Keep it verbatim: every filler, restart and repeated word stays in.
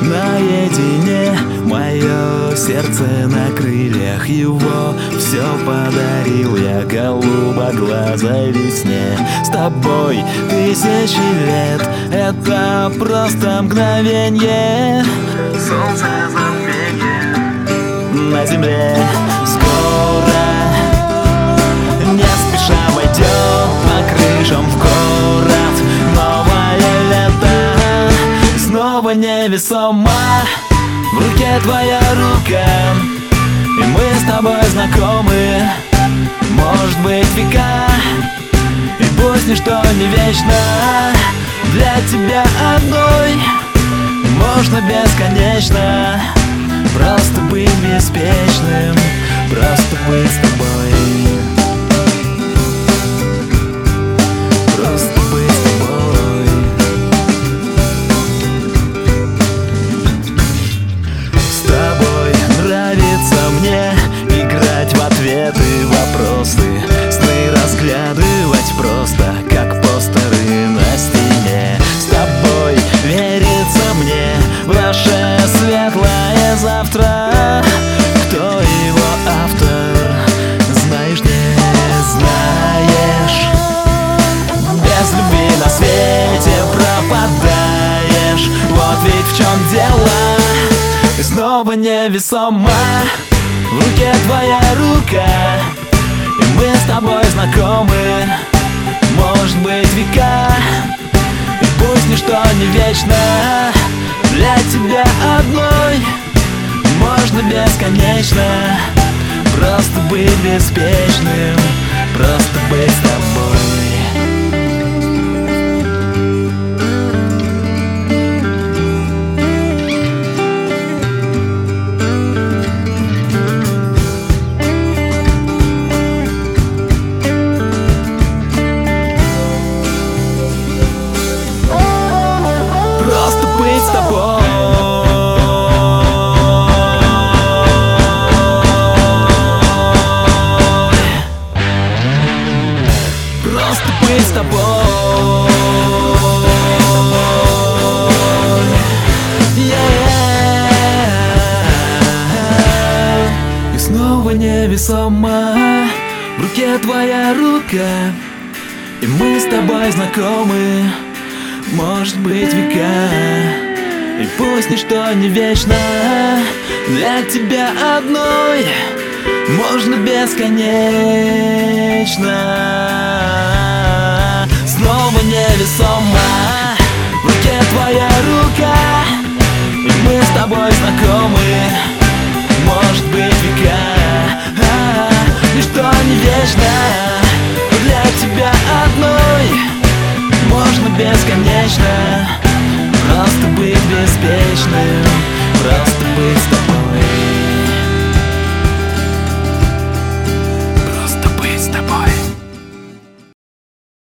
наедине. Мое сердце на крыльях его все подарил я голубоглазой весне. С тобой тысячи лет, это просто мгновенье. Солнце затмение на земле. Скоро, не спеша, войдем по крышам в город. Новое лето снова невесомо. В руке твоя рука, и мы с тобой знакомы. Может быть, века, и пусть ничто не вечно. Для тебя одной можно бесконечно. Просто быть беспечным, просто быть с тобой. Просто быть с тобой. С тобой нравится мне играть в ответы, вопросы, сны разглядывать просто, как постеры на стене. С тобой верится мне в наше светлое завтра. Кто его автор, знаешь, не знаешь. Без любви на свете пропадаешь. Вот ведь в чем дело. И снова невесомо. В руке твоя рука, и мы с тобой знакомы. Может быть, века, и пусть ничто не вечно. Для тебя одной можно бесконечно. Просто быть беспечным, просто быть с тобой. Просто быть с тобой. Просто быть с тобой. Yeah. И снова невесомо. В руке твоя рука, и мы с тобой знакомы. Может быть, века, и пусть ничто не вечно. Для тебя одной можно бесконечно. Снова невесомо. В руке твоя рука, и мы с тобой знакомы. Может быть, века, а, ничто не вечно. Для тебя одной можно бесконечно. Просто быть беспечным, просто быть с тобой.